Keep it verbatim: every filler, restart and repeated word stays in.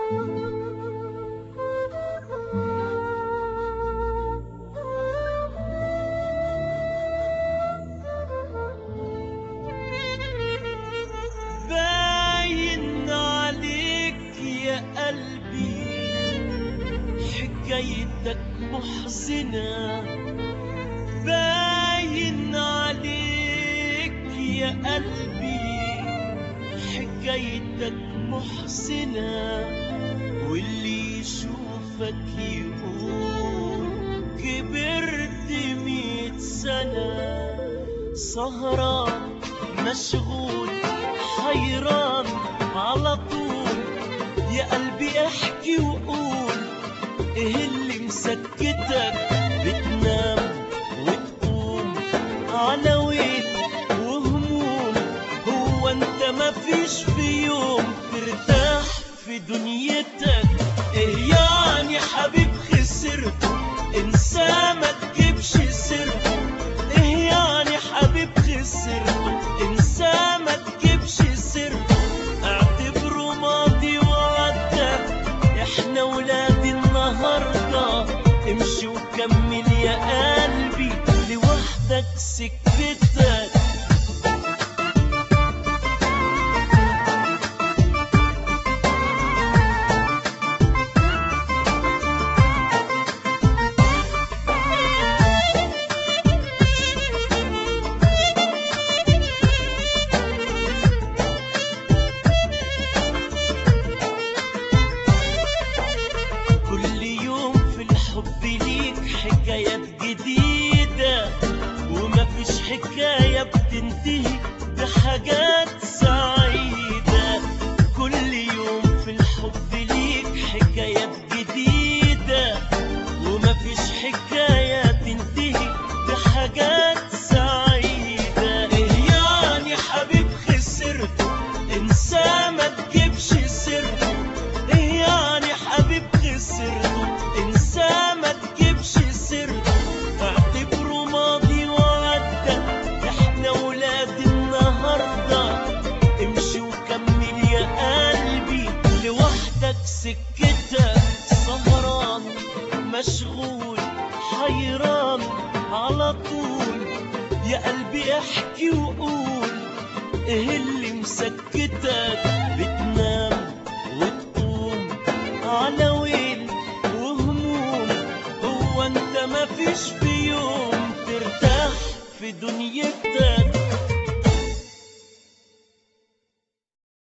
باين عليك يا قلبي حكايتك محزنة، باين عليك يا قلبي حكايتك محزنة، واللي يشوفك يقول كبرت مية سنة. سهران مشغول حيران على طول، يا قلبي احكي وقول ايه اللي مسكتك بتنام وتقوم على ويل وهموم. هو انت مفيش في يوم ترتاح في دنيتك؟ ايه يعني حبيب خسرته انسى ما تجيبش سيرته؟ ايه يعني حبيب خسرته انسى ما تجيبش سيرته؟ اعتبره ماضي وعدى، احنا ولاد النهارده. امشي وكمل يا قلبي لوحدك سكتك. حكايات جديدة ومفيش حكاية بتنتهي بحاجات سعيدة. كل يوم في الحب ليك حكايات جديدة ومفيش حكاية تنتهي بحاجات سعيدة. ايه يعني حبيب خسرته انسى ما تجيبش سيرته؟ ايه يعني حبيب خسرته انسى ما تجيبش سيرته؟ اعتبره ماضي وعدى، احنا ولاد النهارده. امشي وكمل يا قلبي لوحدك سكتك. سهران مشغول حيران على طول، يا قلبي احكي وقول ايه اللي مسكتك؟